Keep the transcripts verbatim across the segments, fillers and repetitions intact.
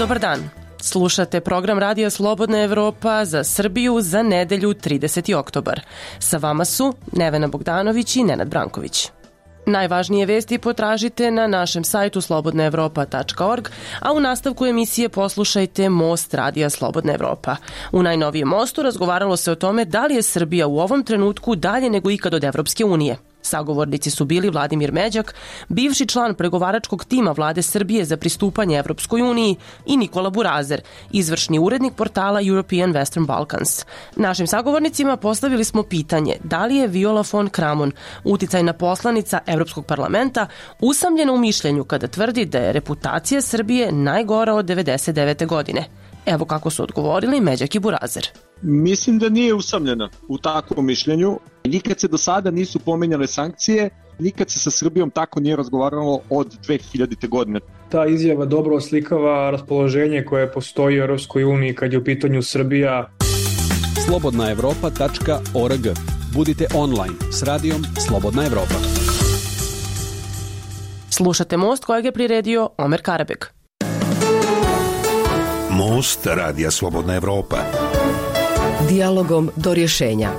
Dobar dan. Slušate program Radija Slobodna Evropa za Srbiju za nedelju trideseti oktobar. Sa vama su Nevena Bogdanović i Nenad Branković. Najvažnije vesti potražite na našem sajtu slobodna evropa tačka org, a u nastavku emisije poslušajte Most Radija Slobodna Evropa. U najnovijem Mostu razgovaralo se o tome da li je Srbija u ovom trenutku dalje nego ikad od Evropske unije. Sagovornici su bili Vladimir Međak, bivši član pregovaračkog tima Vlade Srbije za pristupanje Evropskoj uniji, i Nikola Burazer, izvršni urednik portala European Western Balkans. Našim sagovornicima postavili smo pitanje da li je Viola von Kramon, uticajna poslanica Evropskog parlamenta, usamljena u mišljenju kada tvrdi da je reputacija Srbije najgora od devedeset devete godine. Evo kako su odgovorili Međak i Burazer. Mislim da nije usamljena u takvom mišljenju. Nikad se do sada nisu pomenjale sankcije, nikad se sa Srbijom tako nije razgovaralo od dve hiljadite. godine. Ta izjava dobro oslikava raspoloženje koje postoji u Europskoj uniji kad je u pitanju Srbija. slobodna evropa tačka org. Budite online s radijom Slobodna Evropa. Slušate Most kojeg je priredio Omer Karabek. Most Radija Slobodna Evropa. Dijalogom do rješenja.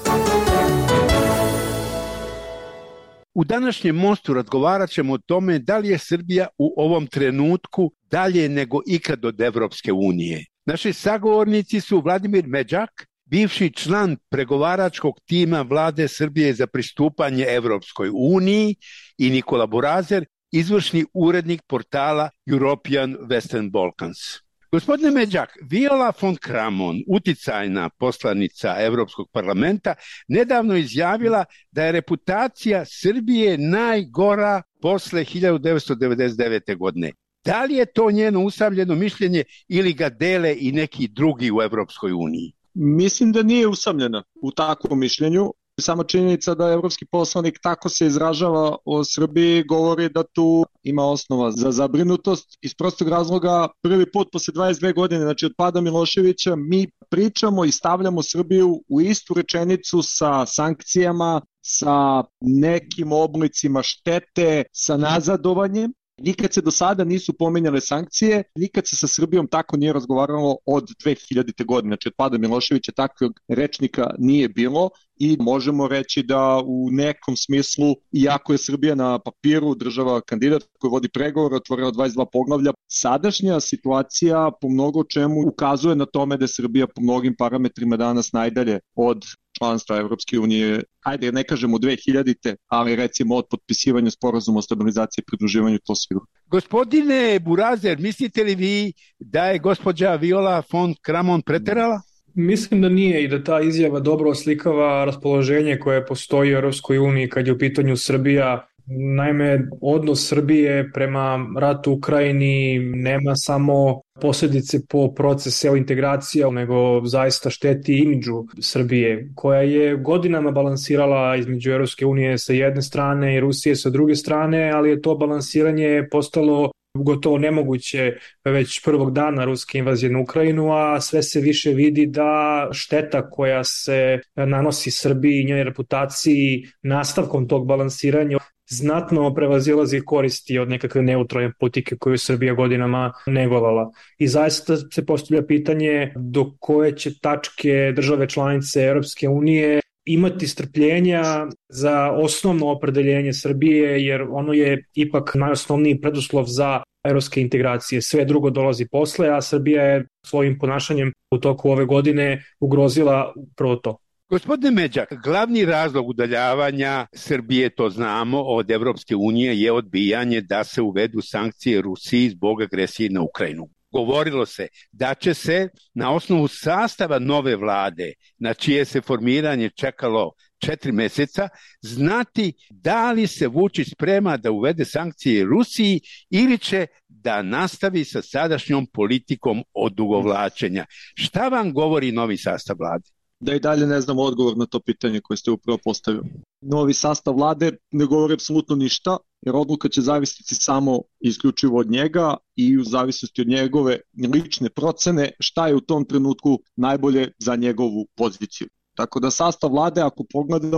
U današnjem Mostu razgovarat ćemo o tome da li je Srbija u ovom trenutku dalje nego ikad od Evropske unije. Naši sagovornici su Vladimir Međak, bivši član pregovaračkog tima Vlade Srbije za pristupanje Evropskoj uniji, i Nikola Burazer, izvršni urednik portala European Western Balkans. Gospodine Međak, Viola von Kramon, uticajna poslanica Evropskog parlamenta, nedavno izjavila da je reputacija Srbije najgora posle hiljadu devetsto devedeset devete. godine. Da li je to njeno usamljeno mišljenje ili ga dele i neki drugi u Evropskoj uniji? Mislim da nije usamljena u takvom mišljenju. Sama činjenica da evropski poslanik tako se izražava o Srbiji govori da tu ima osnova za zabrinutost. Iz prostog razloga, prvi put posle dvadeset dve godine, znači od pada Miloševića, mi pričamo i stavljamo Srbiju u istu rečenicu sa sankcijama, sa nekim oblicima štete, sa nazadovanjem. Nikad se do sada nisu pomenjale sankcije, nikad se sa Srbijom tako nije razgovaralo od dve hiljadite. godine. Znači od pada Miloševića takvog rečnika nije bilo i možemo reći da u nekom smislu, iako je Srbija na papiru država kandidat koji vodi pregovore, otvorila dvadeset dva poglavlja, sadašnja situacija po mnogo čemu ukazuje na tome da je Srbija po mnogim parametrima danas najdalje od članstva Evropske unije, ajde ne kažemo dve hiljadite. ali recimo od potpisivanja sporazuma o stabilizaciji i pridruživanju, to sigurno. Gospodine Burazer, mislite li vi da je gospođa Viola von Kramon preterala? Mislim da nije i da ta izjava dobro oslikava raspoloženje koje postoji u Europskoj uniji kad je u pitanju Srbija. Naime, odnos Srbije prema ratu u Ukrajini nema samo posljedice po proces integracija, nego zaista šteti imidžu Srbije, koja je godinama balansirala između Europske unije sa jedne strane i Rusije sa druge strane, ali je to balansiranje postalo gotovo nemoguće već prvog dana ruske invazije na Ukrajinu, a sve se više vidi da šteta koja se nanosi Srbiji i njenoj reputaciji nastavkom tog balansiranja znatno prevazilazi koristi od nekakve neutralne politike koju Srbija godinama negovala. I zaista se postavlja pitanje do koje će tačke države članice Europske unije imati strpljenja za osnovno opredeljenje Srbije, jer ono je ipak najosnovniji preduslov za evropske integracije. Sve drugo dolazi posle, a Srbija je svojim ponašanjem u toku ove godine ugrozila upravo to. Gospodine Međak, glavni razlog udaljavanja Srbije, to znamo, od Evropske unije je odbijanje da se uvedu sankcije Rusiji zbog agresije na Ukrajinu. Govorilo se da će se na osnovu sastava nove vlade, na čije se formiranje čekalo četiri meseca, znati da li se Vučić sprema da uvede sankcije Rusiji ili će da nastavi sa sadašnjom politikom odugovlačenja. Šta vam govori novi sastav vlade? Da i dalje ne znamo odgovor na to pitanje koje ste upravo postavili. Novi sastav vlade ne govori apsolutno ništa, jer odluka će zavisiti samo isključivo od njega i u zavisnosti od njegove lične procene šta je u tom trenutku najbolje za njegovu poziciju. Tako da sastav vlade, ako pogledamo,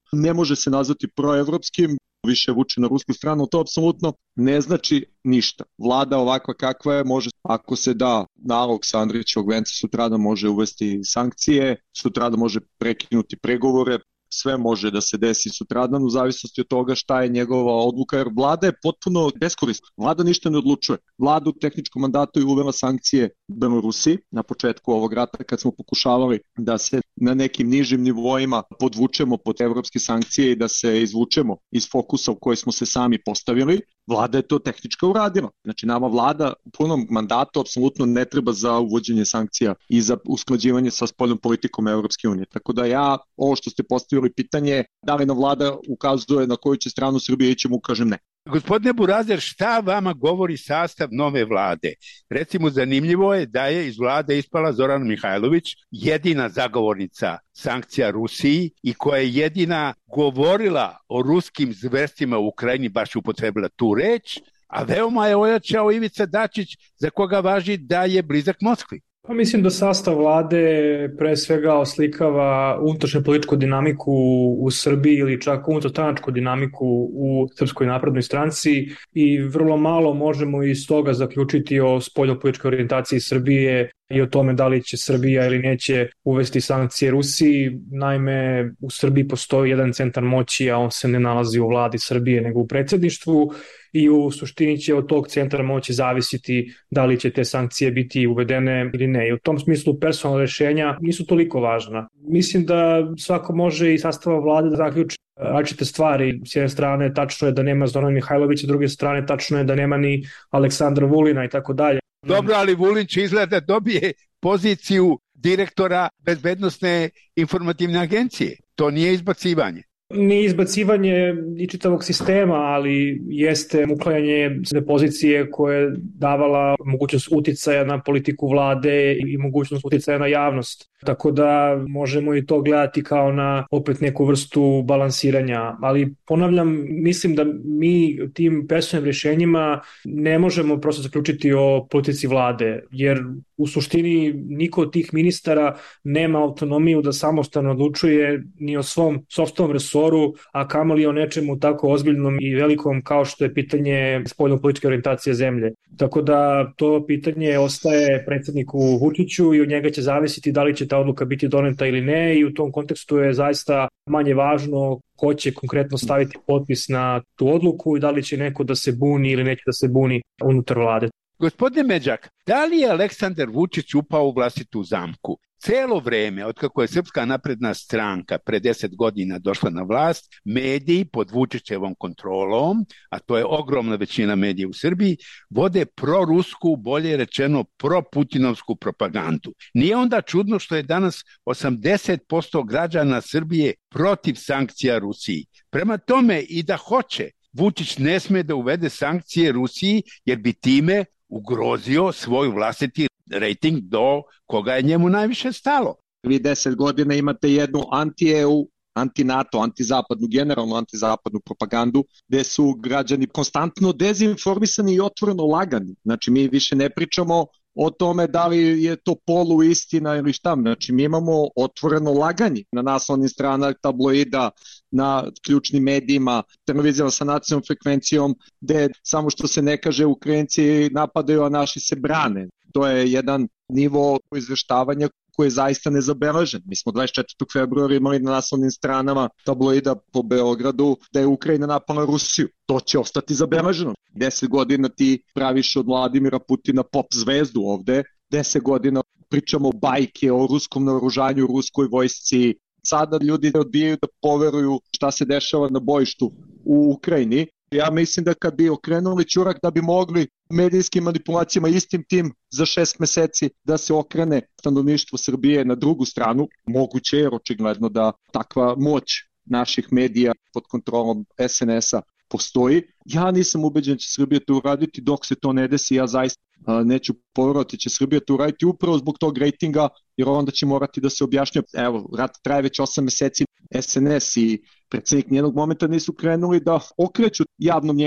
ne može se nazvati proevropskim, više vuče na rusku stranu, to apsolutno ne znači ništa. Vlada ovakva kakva je, može, ako se da nalog sa Andrićevog venca, sutradan može uvesti sankcije, sutradan može prekinuti pregovore, sve može da se desi sutradan u zavisnosti od toga šta je njegova odluka, jer vlada je potpuno beskorisna. Vlada ništa ne odlučuje. Vlada u tehničkom mandatu je uvela sankcije Belorusiji na početku ovog rata kad smo pokušavali da se na nekim nižim nivoima podvučemo pod evropske sankcije i da se izvučemo iz fokusa u koji smo se sami postavili. Vlada je to tehnički uradila. Znači nama vlada u punom mandatu apsolutno ne treba za uvođenje sankcija i za usklađivanje sa spoljnom politikom Evropske unije. Tako da ja, ovo što ste postavili pitanje, da li nam vlada ukazuje na koju će stranu Srbije ići, mu kažem ne. Gospodine Burazer, šta vama govori sastav nove vlade? Recimo, zanimljivo je da je iz vlade ispala Zorana Mihajlović, jedina zagovornica sankcija Rusiji i koja je jedina govorila o ruskim zverstvima u Ukrajini, baš upotrebila tu reč, a veoma je ojačao Ivica Dačić, za koga važi da je blizak Moskvi. Pa mislim da sastav vlade pre svega oslikava unutrašnju političku dinamiku u Srbiji ili čak unutarstranačku dinamiku u Srpskoj naprednoj stranci i vrlo malo možemo iz toga zaključiti o spoljnopolitičkoj orijentaciji Srbije i o tome da li će Srbija ili neće uvesti sankcije Rusiji. Naime, u Srbiji postoji jedan centar moći, a on se ne nalazi u vladi Srbije nego u predsjedništvu i u suštini će od tog centra moći zavisiti da li će te sankcije biti uvedene ili ne. I u tom smislu personalna rešenja nisu toliko važna. Mislim da svako može i sastava vlade da zaključi različite stvari. S jedne strane tačno je da nema Zorana Mihajlovića, s druge strane tačno je da nema ni Aleksandra Vulina i tako dalje. Dobro, ali Vulin će izgleda dobije poziciju direktora bezbednosne informativne agencije. To nije izbacivanje. Nije izbacivanje i čitavog sistema, ali jeste uklanjanje pozicije koje je davala mogućnost uticaja na politiku vlade i mogućnost uticaja na javnost. Tako da možemo i to gledati kao na opet neku vrstu balansiranja. Ali ponavljam, mislim da mi tim personalnim rješenjima ne možemo prosto zaključiti o politici vlade, jer u suštini niko od tih ministara nema autonomiju da samostalno odlučuje ni o svom sopstvenom resoru, a kamoli o nečemu tako ozbiljnom i velikom kao što je pitanje spoljnopolitičke orijentacije zemlje. Tako da to pitanje ostaje predsjedniku Vučiću i od njega će zavisiti da li će ta odluka biti doneta ili ne i u tom kontekstu je zaista manje važno ko će konkretno staviti potpis na tu odluku i da li će neko da se buni ili neće da se buni unutar vlade. Gospodine Međak, da li je Aleksandar Vučić upao u vlastitu zamku? Celo vreme, otkako je Srpska napredna stranka pre deset godina došla na vlast, mediji pod Vučićevom kontrolom, a to je ogromna većina medija u Srbiji, vode prorusku, bolje rečeno proputinovsku propagandu. Nije onda čudno što je danas osamdeset posto građana Srbije protiv sankcija Rusiji. Prema tome, i da hoće, Vučić ne sme da uvede sankcije Rusiji jer bi time ugrozio svoj vlastiti rejting do koga je njemu najviše stalo. Vi deset godina imate jednu anti-E U, anti-NATO, anti-zapadnu, generalnu anti-zapadnu propagandu, gde su građani konstantno dezinformisani i otvoreno lagani. Znači mi više ne pričamo o tome da li je to poluistina ili šta. Znači mi imamo otvoreno laganje na naslovnim stranama tabloida, na ključnim medijima, televizijama sa nacionalnom frekvencijom, gde samo što se ne kaže Ukrajinci napadaju, a naši se brane. To je jedan nivo izveštavanja koji je zaista nezabeležen. Mi smo dvadeset četvrtog februara imali na naslovnim stranama tabloida po Beogradu da je Ukrajina napala Rusiju. To će ostati zabeleženo. Deset godina ti praviš od Vladimira Putina pop zvezdu ovde, deset godina pričamo bajke o ruskom naoružanju, ruskoj vojsci. Sada ljudi odbijaju da poveruju šta se dešava na bojištu u Ukrajini. Ja mislim da kad bi okrenuli ćurak da bi mogli medijskim manipulacijama istim tim za šest meseci da se okrene stanovništvo Srbije na drugu stranu, moguće je očigledno da takva moć naših medija pod kontrolom S N S-a postoji. Ja nisam ubeđen da će Srbija to uraditi, dok se to ne desi, ja zaista neću poverovati će Srbija to uraditi upravo zbog tog rejtinga, jer onda će morati da se objašnja. Evo, rat traje već osam meseci, S N S i predsjednik nijednog momenta nisu krenuli da okreću javno mnjenje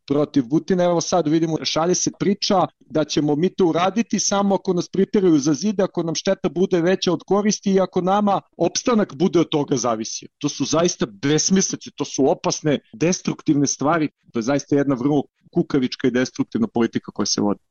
protiv Putina. Evo sad vidimo, šalje se priča da ćemo mi to uraditi samo ako nas priteraju za zid, ako nam šteta bude veća od koristi i ako nama opstanak bude od toga zavisio. To su zaista besmislice, to su opasne, destruktivne stvari. To je zaista jedna vrlo kukavička i destruktivna politika koja se vodi.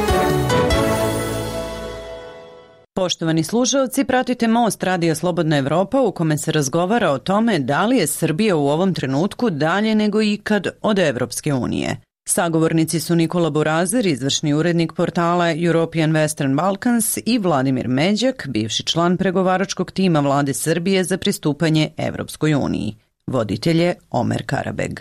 Poštovani slušalci, pratite Most Radija Slobodna Evropa u kome se razgovara o tome da li je Srbija u ovom trenutku dalje nego ikad od Evropske unije. Sagovornici su Nikola Burazer, izvršni urednik portala European Western Balkans, i Vladimir Međak, bivši član pregovaračkog tima vlade Srbije za pristupanje Evropskoj uniji. Voditelj je Omer Karabeg.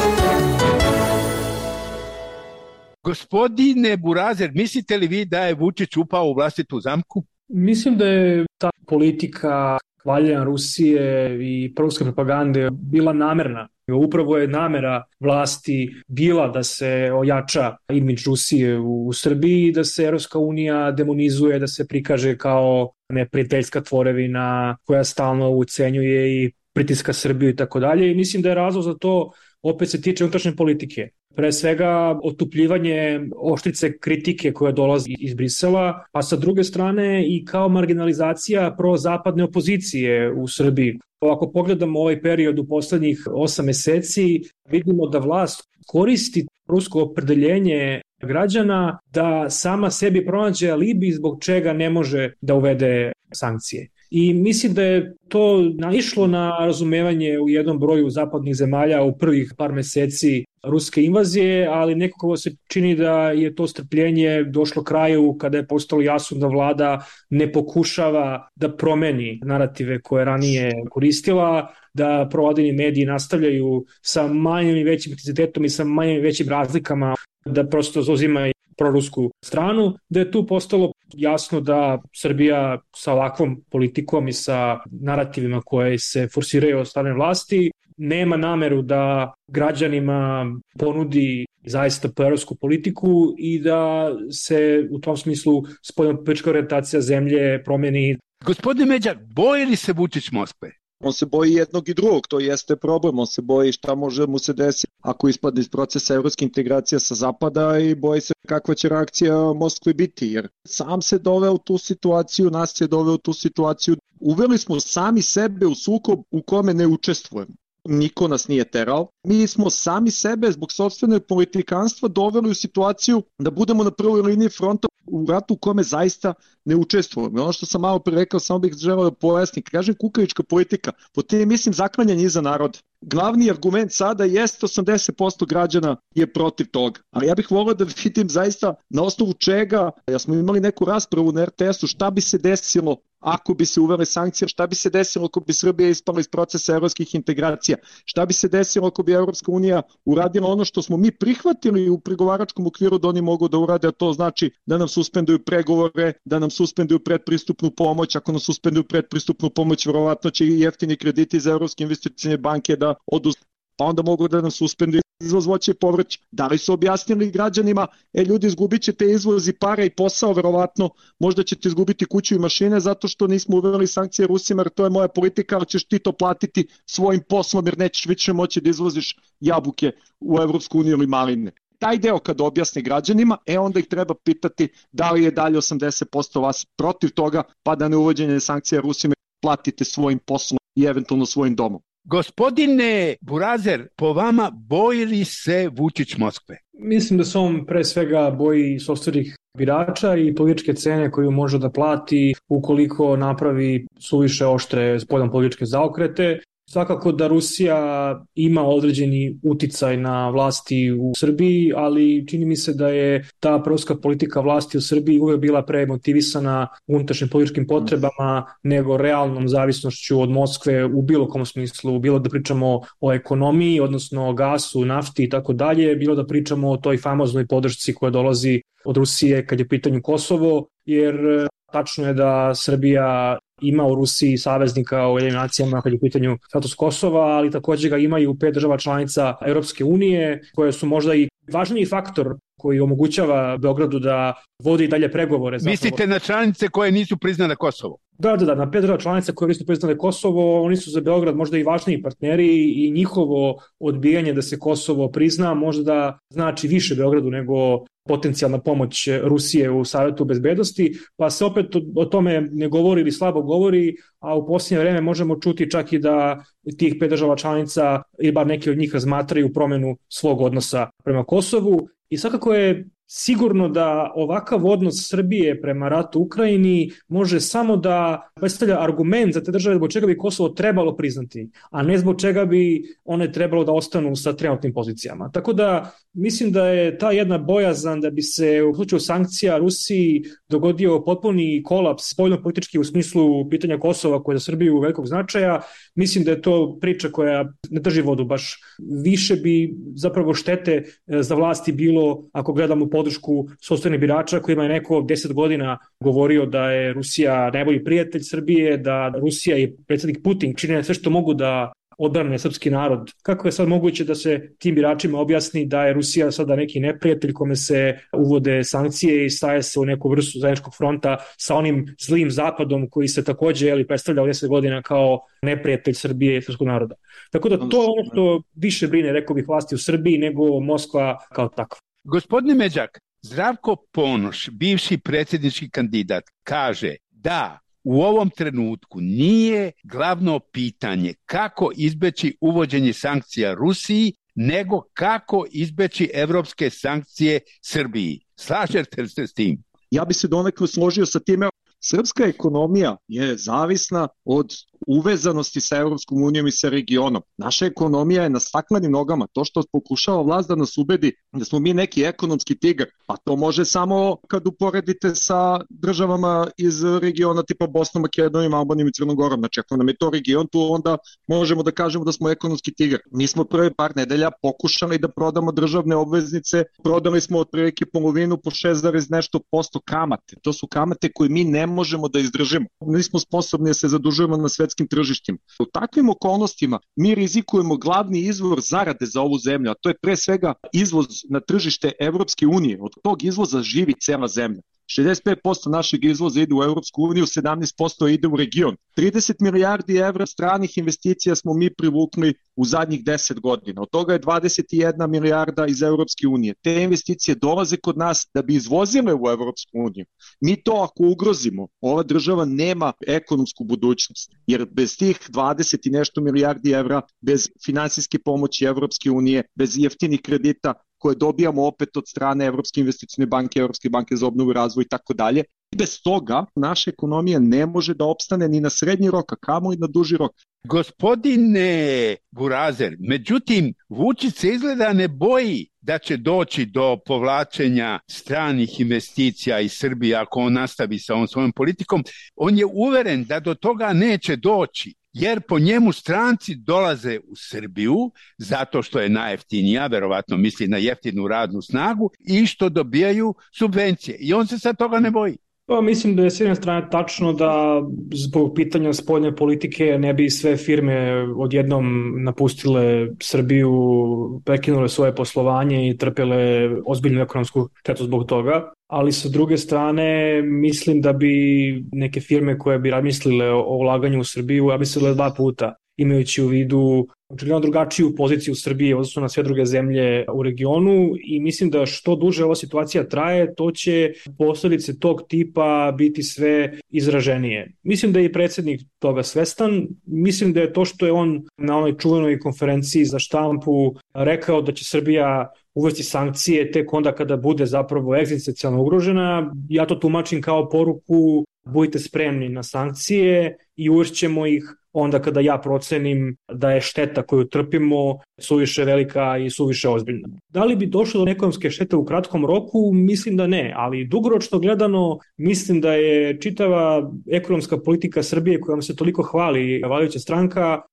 Gospodine Burazer, mislite li vi da je Vučić upao u vlastitu zamku? Mislim da je ta politika hvaljenja Rusije i proruske propagande bila namerna. Upravo je namera vlasti bila da se ojača imidž Rusije u Srbiji, da se Evropska unija demonizuje, da se prikaže kao neprijateljska tvorevina koja stalno ucenjuje i pritiska Srbiju i tako dalje. I mislim da je razlog za to opet se tiče unutrašnje politike. Pre svega otupljivanje oštrice kritike koja dolazi iz Brisela, a sa druge strane i kao marginalizacija prozapadne opozicije u Srbiji. Ako pogledamo ovaj period u poslednjih osam meseci, vidimo da vlast koristi rusko opredeljenje građana da sama sebi pronađe alibi zbog čega ne može da uvede sankcije. I mislim da je to naišlo na razumevanje u jednom broju zapadnih zemalja u prvih par meseci ruske invazije, ali nekako se čini da je to strpljenje došlo kraju kada je postalo jasno da vlada ne pokušava da promeni narative koje ranije koristila, da provladini mediji nastavljaju sa manjim i većim intenzitetom i sa manjim i većim razlikama, da prosto zauzima prorusku stranu, da je tu postalo jasno da Srbija sa ovakvom politikom i sa narativima koje se forsiraju od strane vlasti nema nameru da građanima ponudi zaista proevropsku politiku i da se u tom smislu spoljnopolitička orijentacija zemlje promeni. Gospodine Međak, boji li se Vučić Moskve? On se boji jednog i drugog, to jeste problem, on se boji šta može mu se desiti ako ispadne iz procesa evropske integracije sa zapada i boji se kakva će reakcija Moskve biti, jer sam se doveo u tu situaciju, nas se doveo u tu situaciju, uveli smo sami sebe u sukob u kome ne učestvujemo. Niko nas nije terao. Mi smo sami sebe zbog sopstvenog politikanstva doveli u situaciju da budemo na prvoj liniji fronta u ratu u kome zaista ne učestvujemo. Ono što sam malo pre rekao, samo bih želeo da pojasnim. Kažem kukavička politika, po tim mislim zaklanjanje iza naroda. Glavni argument sada jeste osamdeset posto građana je protiv toga. Ali ja bih volio da vidim zaista na osnovu čega, ja smo imali neku raspravu na er te esu, šta bi se desilo ako bi se uvele sankcije, šta bi se desilo ako bi Srbija ispala iz procesa evropskih integracija, šta bi se desilo ako bi Evropska unija uradila ono što smo mi prihvatili u pregovaračkom okviru da oni mogu da urade, a to znači da nam suspenduju pregovore, da nam suspenduju predpristupnu pomoć, ako nam suspenduju predpristupnu pomoć, verovatno će i jeftini krediti za Evropske investicione banke da odu, pa onda mogu da nam suspenduju izvoz voća i povrća. Da li su objasnili građanima, e ljudi, izgubit ćete izvoz i para i posao, verovatno, možda ćete izgubiti kuću i mašine zato što nismo uveli sankcije Rusima, jer to je moja politika, ali ćeš ti to platiti svojim poslom, jer nećeš više moći da izvoziš jabuke u Evropsku uniju ili maline. Taj deo kad objasni građanima, e onda ih treba pitati da li je dalje osamdeset posto vas protiv toga, pa da ne uvođenje sankcija Rusima platite svojim poslom i eventualno svojim domom. Gospodine Burazer, po vama boji li se Vučić Moskve? Mislim da se on pre svega boji sopstvenih birača i političke cene koju može da plati ukoliko napravi suviše oštre spoljnopolitičke zaokrete. Svakako da Rusija ima određeni uticaj na vlasti u Srbiji, ali čini mi se da je ta proruska politika vlasti u Srbiji uvek bila pre motivisana unutrašnjim političkim potrebama nego realnom zavisnošću od Moskve u bilo kom smislu, bilo da pričamo o ekonomiji, odnosno o gasu, nafti i tako dalje, bilo da pričamo o toj famoznoj podršci koja dolazi od Rusije kad je pitanju Kosovo, jer tačno je da Srbija ima u Rusiji saveznika u Ujedinjenim nacijama kad je u pitanju status Kosova, ali takođe ga imaju pet država članica Evropske unije, koje su možda i važniji faktor koji omogućava Beogradu da vodi dalje pregovore. Zapravo. Mislite na članice koje nisu priznale Kosovo? Da, da, da, na pet država članica koje nisu priznale Kosovo, oni su za Beograd možda i važniji partneri i njihovo odbijanje da se Kosovo prizna možda da znači više Beogradu nego potencijalna pomoć Rusije u Savetu bezbednosti, pa se opet o tome ne govori ili slabo govori, a u posljednje vreme možemo čuti čak i da tih pet država članica ili bar neki od njih razmatraju promenu svog odnosa prema Kosovu. I svakako je sigurno da ovakav odnos Srbije prema ratu u Ukrajini može samo da predstavlja argument za te države zbog čega bi Kosovo trebalo priznati, a ne zbog čega bi one trebalo da ostanu sa trenutnim pozicijama. Tako da mislim da je ta jedna bojazan da bi se u slučaju sankcija Rusiji dogodio potpuni kolaps spoljno-politički u smislu pitanja Kosova koje je za Srbiju velikog značaja. Mislim da je to priča koja ne drži vodu baš. Više bi zapravo štete za vlasti bilo ako gledamo podršku sopstvenih birača kojima je neko deset godina govorio da je Rusija najbolji prijatelj Srbije, da Rusija i predsjednik Putin čine sve što mogu da odbrane srpski narod. Kako je sad moguće da se tim biračima objasni da je Rusija sada neki neprijatelj kome se uvode sankcije i staje se u neku vrstu zajedničkog fronta sa onim zlim zapadom koji se takođe jeli, predstavlja deset godina kao neprijatelj Srbije i srpskog naroda. Tako da to je ono što više brine, rekao bih, vlasti u Srbiji nego Moskva kao takva. Gospodine Međak, Zdravko Ponoš, bivši predsjednički kandidat, kaže da u ovom trenutku nije glavno pitanje kako izbeći uvođenje sankcija Rusiji, nego kako izbeći evropske sankcije Srbiji. Slažete li se s tim? Ja bi se donekle složio sa time. Srpska ekonomija je zavisna od uvezanosti sa Evropskom unijom i sa regionom. Naša ekonomija je na staklenim nogama. To što pokušava vlast da nas ubedi da smo mi neki ekonomski tigar, pa to može samo kad uporedite sa državama iz regiona tipa Bosnom, Makedonijom, Albanijom i Crnom Gorom. Znači ako nam je to region, tu onda možemo da kažemo da smo ekonomski tigar. Mi smo prve par nedelja pokušali da prodamo državne obveznice, prodali smo otprilike polovinu po šest zarez nešto posto kamate. To su kamate koje mi ne možemo da izdržimo. Nismo sposobni da se zadužujemo na svetskim tržištima. U takvim okolnostima mi rizikujemo glavni izvor zarade za ovu zemlju, a to je pre svega izvoz na tržište Evropske unije. Od tog izvoza živi cela zemlja. šezdeset pet posto našeg izvoza ide u Evropsku uniju, sedamnaest posto ide u region. trideset milijardi evra stranih investicija smo mi privukli u zadnjih deset godina. Od toga je dvadeset jedna milijarda iz Evropske unije. Te investicije dolaze kod nas da bi izvozile u Evropsku uniju. Mi to ako ugrozimo, ova država nema ekonomsku budućnost. Jer bez tih dvadeset i nešto milijardi evra, bez finansijske pomoći Evropske unije, bez jeftinih kredita, koje dobijamo opet od strane Evropske investicione banke, Evropske banke za obnovu i razvoj i tako dalje. Bez toga naša ekonomija ne može da opstane ni na srednji rok, a kamo i na duži rok. Gospodine Burazer, međutim, Vučić se izgleda ne boji da će doći do povlačenja stranih investicija iz Srbije ako on nastavi sa ovom svojom politikom. On je uveren da do toga neće doći. Jer po njemu stranci dolaze u Srbiju zato što je najjeftinija, verovatno misli na jeftinu radnu snagu, i što dobijaju subvencije. I on se sad toga ne boji. Pa mislim da je s jedne strane tačno da zbog pitanja spoljne politike ne bi sve firme odjednom napustile Srbiju, prekinule svoje poslovanje i trpele ozbiljnu ekonomsku štetu zbog toga. Ali sa druge strane mislim da bi neke firme koje bi razmislile o ulaganju u Srbiju razmislile dva puta, imajući u vidu očigledno drugačiju poziciju Srbije odnosno na sve druge zemlje u regionu, i mislim da što duže ova situacija traje, to će posledice tog tipa biti sve izraženije. Mislim da je i predsjednik toga svestan. Mislim da je to što je on na onoj čuvenoj konferenciji za štampu rekao da će Srbija uvesti sankcije tek onda kada bude zapravo egzistencijalno ugrožena, ja to tumačim kao poruku: budite spremni na sankcije i uvešćemo ih onda kada ja procenim da je šteta koju trpimo suviše velika i suviše ozbiljna. Da li bi došlo do ekonomske štete u kratkom roku? Mislim da ne, ali dugoročno gledano mislim da je čitava ekonomska politika Srbije kojom se toliko hvali vladajuća stranka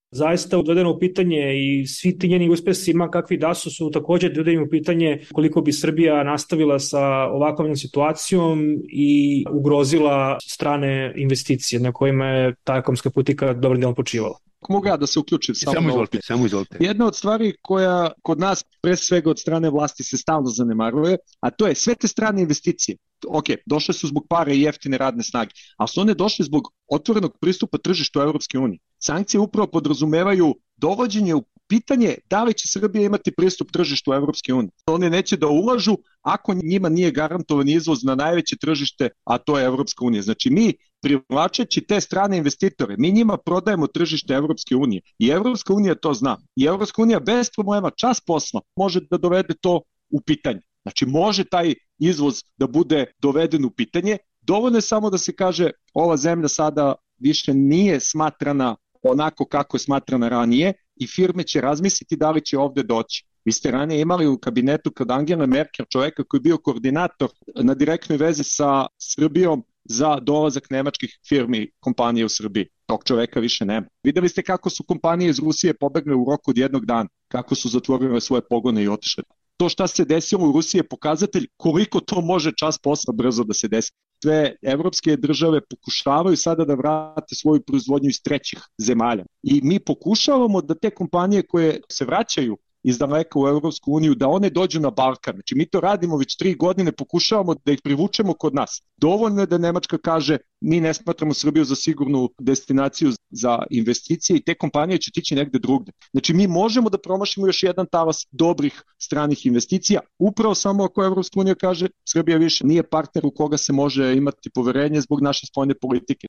zaista dovedeno u pitanje i svi ti njeni uspesi ma kakvi da su su također dovedeni u pitanje koliko bi Srbija nastavila sa ovakvom situacijom i ugrozila strane investicije na kojima je ta ekonomska politika dobrim delom počivala. Mogu ja da se uključim samo, samo izvolite, samo izvolite. Jedna od stvari koja kod nas pre svega od strane vlasti se stalno zanemaruje, a to je sve te strane investicije. Ok, došle su zbog pare i jeftine radne snage, ali su one došle zbog otvorenog pristupa tržištu Evropske unije. Sankcije upravo podrazumevaju dovođenje u pitanje da li će Srbija imati pristup tržištu Evropske unije. One neće da ulažu ako njima nije garantovan izvoz na najveće tržište, a to je Evropska unija. Znači mi privlačeći te strane investitore, mi njima prodajemo tržište Evropske unije i Evropska unija to zna. I Evropska unija bez problema, čas posla, može da dovede to u pitanje. Znači može taj izvoz da bude doveden u pitanje. Dovoljno je samo da se kaže ova zemlja sada više nije smatrana onako kako je smatrana ranije i firme će razmisliti da li će ovde doći. Vi ste ranije imali u kabinetu kod Angela Merkel čoveka koji je bio koordinator na direktnoj vezi sa Srbijom za dolazak nemačkih firmi kompanije u Srbiji. Tog čoveka više nema. Videli ste kako su kompanije iz Rusije pobegle u roku od jednog dana, kako su zatvorile svoje pogone i otišle. To šta se desilo u Rusiji je pokazatelj koliko to može čas posla brzo da se desi. Sve evropske države pokušavaju sada da vrate svoju proizvodnju iz trećih zemalja. I mi pokušavamo da te kompanije koje se vraćaju iz daleka u Evropsku uniju, da one dođu na Balkan. Znači mi to radimo već tri godine, pokušavamo da ih privučemo kod nas. Dovoljno je da Nemačka kaže mi ne smatramo Srbiju za sigurnu destinaciju za investicije i te kompanije će tići negde drugde. Znači mi možemo da promašimo još jedan talas dobrih stranih investicija, upravo samo ako Evropska unija kaže Srbija više nije partner u koga se može imati poverenje zbog naše spoljne politike.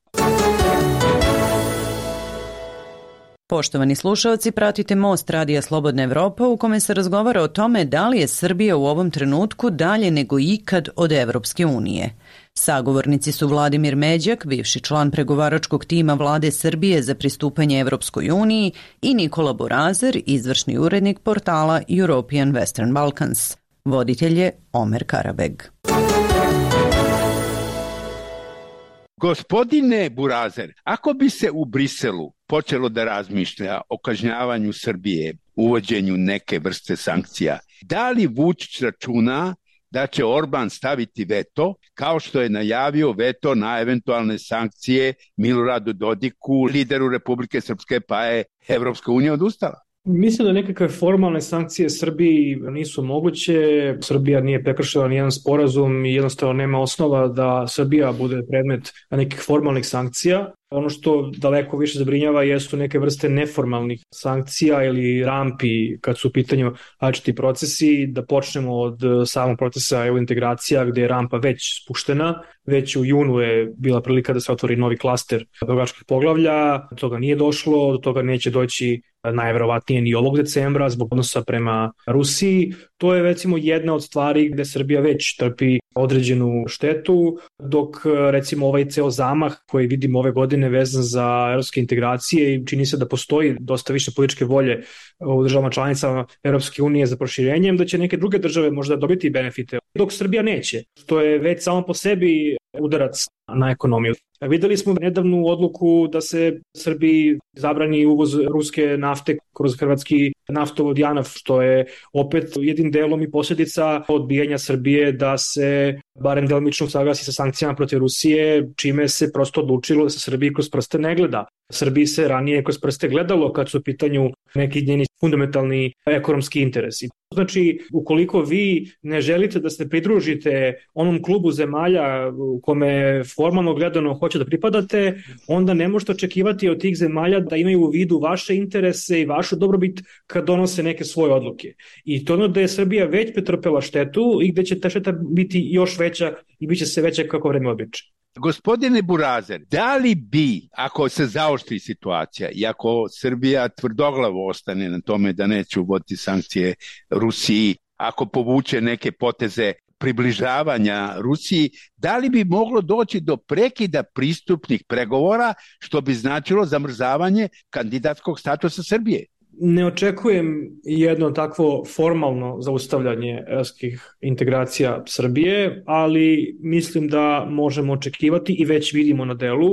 Poštovani slušaoci, pratite Most Radija Slobodna Evropa u kome se razgovara o tome da li je Srbija u ovom trenutku dalje nego ikad od Evropske unije. Sagovornici su Vladimir Međak, bivši član pregovaračkog tima Vlade Srbije za pristupanje Evropskoj uniji i Nikola Borazer, izvršni urednik portala European Western Balkans. Voditelj je Omer Karabeg. Gospodine Burazer, ako bi se u Briselu počelo da razmišlja o kažnjavanju Srbije, uvođenju neke vrste sankcija, da li Vučić računa da će Orban staviti veto, kao što je najavio veto na eventualne sankcije Miloradu Dodiku, lideru Republike Srpske, pa je Evropska unija odustala? Mislim da nekakve formalne sankcije Srbiji nisu moguće. Srbija nije prekršila nijedan sporazum i jednostavno nema osnova da Srbija bude predmet nekih formalnih sankcija. Ono što daleko više zabrinjava jesu neke vrste neformalnih sankcija ili rampi kad su u pitanju različiti procesi, da počnemo od samog procesa E U integracija gde je rampa već spuštena. Već u junu je bila prilika da se otvori novi klaster pregovaračkih poglavlja, do toga nije došlo, do toga neće doći najverovatnije ni ovog decembra zbog odnosa prema Rusiji. To je recimo jedna od stvari gde Srbija već trpi određenu štetu, dok recimo ovaj ceo zamah koji vidimo ove godine vezan za evropske integracije i čini se da postoji dosta više političke volje u državama članicama Evropske unije za proširenjem, da će neke druge države možda dobiti benefite, dok Srbija neće, što je već samo po sebi udarac na ekonomiju. Videli smo nedavnu odluku da se Srbiji zabrani uvoz ruske nafte kroz hrvatski naftovod Janaf, što je opet jednim delom i posljedica odbijanja Srbije da se barem delimično usaglasi sa sankcijama protiv Rusije, čime se prosto odlučilo da se Srbiji kroz prste ne gleda. Srbiji se ranije kroz prste gledalo kad su u pitanju neki njeni fundamentalni ekonomski interesi. Znači, ukoliko vi ne želite da se pridružite onom klubu zemalja u kome formalno gledano hoće da pripadate, onda ne možete očekivati od tih zemalja da imaju u vidu vaše interese i vašu dobrobit kad donose neke svoje odluke. I to ono da je Srbija već pretrpela štetu i gde će ta šteta biti još veća i bit će se veća kako vreme običe. Gospodine Burazer, da li bi, ako se zaoštri situacija i ako Srbija tvrdoglavo ostane na tome da neće uvoditi sankcije Rusiji, ako povuče neke poteze približavanja Rusiji, da li bi moglo doći do prekida pristupnih pregovora, što bi značilo zamrzavanje kandidatskog statusa Srbije? Ne očekujem jedno takvo formalno zaustavljanje evropskih integracija Srbije, ali mislim da možemo očekivati i već vidimo na delu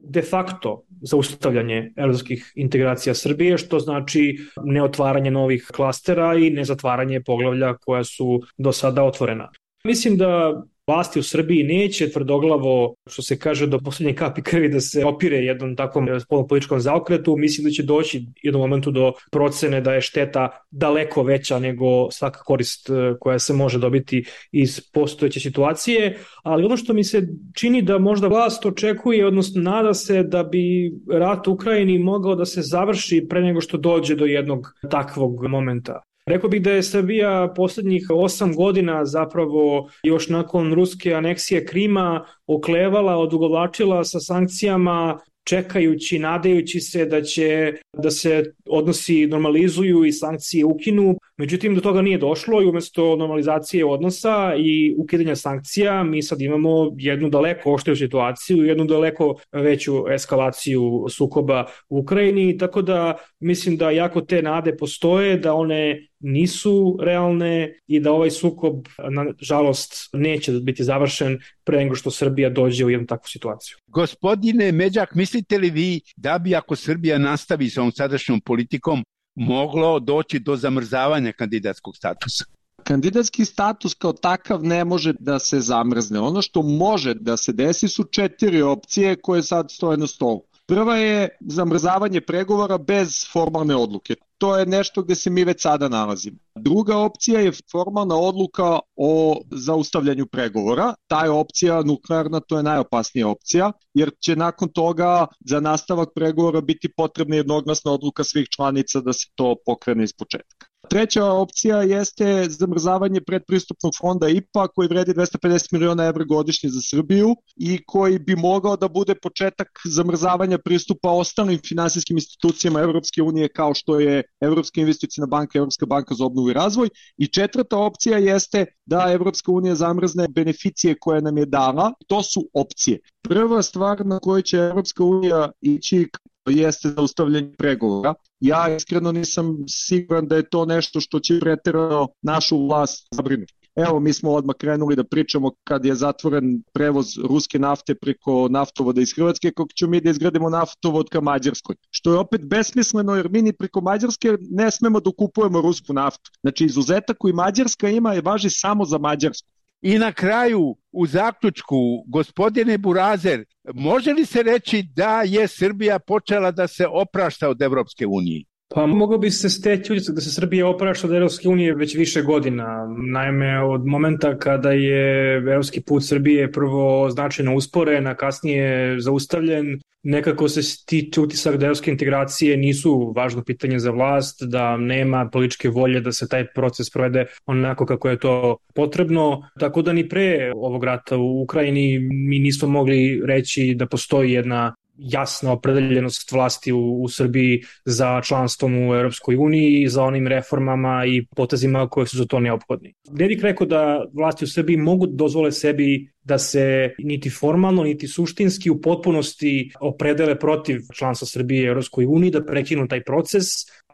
de facto zaustavljanje evropskih integracija Srbije, što znači neotvaranje novih klastera i nezatvaranje poglavlja koja su do sada otvorena. Mislim da vlasti u Srbiji neće tvrdoglavo, što se kaže, do poslednje kapi krvi da se opire jednom takvom političkom zaokretu. Mislim da će doći jednom momentu do procene da je šteta daleko veća nego svaka korist koja se može dobiti iz postojeće situacije, ali ono što mi se čini da možda vlast očekuje, odnosno nada se da bi rat u Ukrajini mogao da se završi pre nego što dođe do jednog takvog momenta. Rekao bih da je Srbija poslednjih osam godina zapravo još nakon ruske aneksije Krima oklevala, odugovlačila sa sankcijama, čekajući, nadajući se da će da se odnosi normalizuju i sankcije ukinu. Međutim, do toga nije došlo i umesto normalizacije odnosa i ukidanja sankcija mi sad imamo jednu daleko oštriju situaciju, jednu daleko veću eskalaciju sukoba u Ukrajini, tako da mislim da jako te nade postoje, da one nisu realne i da ovaj sukob, nažalost, neće biti završen pre nego što Srbija dođe u jednu takvu situaciju. Gospodine Međak, mislite li vi da bi, ako Srbija nastavi sa ovom sadašnjom politikom, moglo doći do zamrzavanja kandidatskog statusa? Kandidatski status kao takav ne može da se zamrzne. Ono što može da se desi su četiri opcije koje sad stoje na stolu. Prva je zamrzavanje pregovora bez formalne odluke. To je nešto gde se mi već sada nalazimo. Druga opcija je formalna odluka o zaustavljanju pregovora. Ta je opcija nuklearna, to je najopasnija opcija, jer će nakon toga za nastavak pregovora biti potrebna jednoglasna odluka svih članica da se to pokrene iz početka. Treća opcija jeste zamrzavanje predpristupnog fonda I P A koji vredi dvesta pedeset miliona evra godišnje za Srbiju i koji bi mogao da bude početak zamrzavanja pristupa ostalim finansijskim institucijama Evropske unije kao što je Evropska investiciona banka, Evropska banka za obnovu i razvoj. I četvrta opcija jeste da Evropska unija zamrzne beneficije koje nam je dala. To su opcije. Prva stvar na kojoj će Evropska unija ići jeste zaustavljanje pregovora. Ja iskreno nisam siguran da je to nešto što će preterano našu vlast zabrinuti. Evo, mi smo odmah krenuli da pričamo kad je zatvoren prevoz ruske nafte preko naftovoda iz Hrvatske, kako ćemo mi da izgradimo naftovod ka Mađarskoj. Što je opet besmisleno jer mi ni preko Mađarske ne smemo da kupujemo rusku naftu. Znači, izuzetak koji Mađarska ima je važi samo za Mađarsku. I na kraju, u zaključku, gospodine Burazer, može li se reći da je Srbija počela da se oprašta od Evropske unije? Pa mogao bi se steći utisak da se Srbija oprašta od Evropske unije već više godina. Naime, od momenta kada je evropski put Srbije prvo značajno usporen, a kasnije zaustavljen, nekako se stiče utisak da evropske integracije nisu važno pitanje za vlast, da nema političke volje da se taj proces provede onako kako je to potrebno. Tako da ni pre ovog rata u Ukrajini mi nismo mogli reći da postoji jedna jasna opredeljenost vlasti u, u Srbiji za članstvom u Europskoj uniji i za onim reformama i potezima koje su za to neophodni. Ne bih rekao da vlasti u Srbiji mogu dozvole sebi da se niti formalno, niti suštinski u potpunosti opredele protiv članstva Srbije u Europskoj uniji, da prekinu taj proces,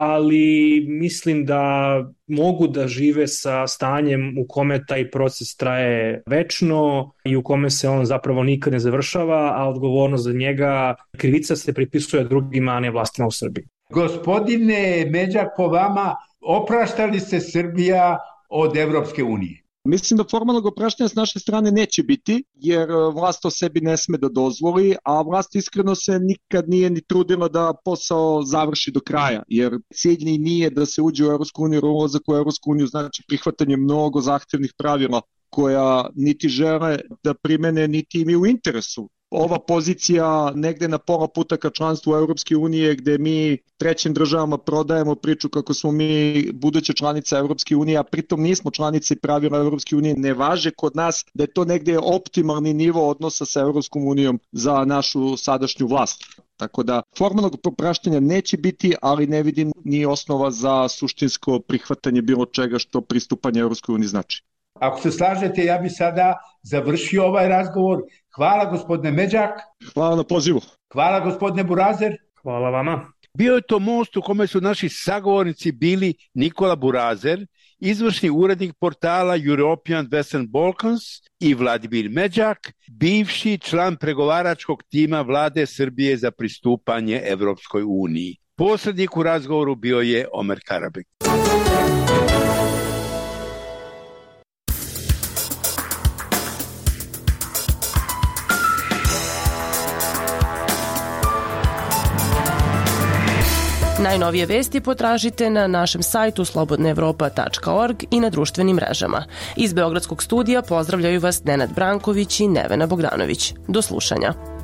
ali mislim da mogu da žive sa stanjem u kome taj proces traje večno i u kome se on zapravo nikad ne završava, a odgovornost za njega, krivica se pripisuje drugima, a ne vlastima u Srbiji. Gospodine Međak, po vama, oprašta li se Srbija od Evropske unije? Mislim da formalnog opraštanja s naše strane neće biti, jer vlast o sebi ne sme da dozvoli, a vlast iskreno se nikad nije ni trudila da posao završi do kraja, jer cilj nije da se uđe u Evropsku uniju, jer ulazak u Evropsku uniju znači prihvatanje mnogo zahtevnih pravila koja niti žele da primene, niti im je u interesu. Ova pozicija negde na pola puta ka članstvu Evropske unije gde mi trećim državama prodajemo priču kako smo mi buduća članica Evropske unije, a pritom nismo članice i pravila Evropske unije ne važe kod nas, da je to negde optimalni nivo odnosa sa Evropskom unijom za našu sadašnju vlast. Tako da formalnog popraštanja neće biti, ali ne vidim ni osnova za suštinsko prihvatanje bilo čega što pristupanje Evropskoj uniji znači. Ako se slažete, ja bi sada završio ovaj razgovor. Hvala gospodine Međak. Hvala na pozivu. Hvala gospodine Burazer. Hvala vama. Bio je to most u kome su naši sagovornici bili Nikola Burazer izvršni urednik portala European Western Balkans i Vladimir Međak, bivši član pregovaračkog tima vlade Srbije za pristupanje Evropskoj uniji. Posrednik u razgovoru bio je Omer Karabek. Najnovije vesti potražite na našem sajtu slobodna evropa tačka org i na društvenim mrežama. Iz Beogradskog studija pozdravljaju vas Nenad Branković i Nevena Bogdanović. Do slušanja.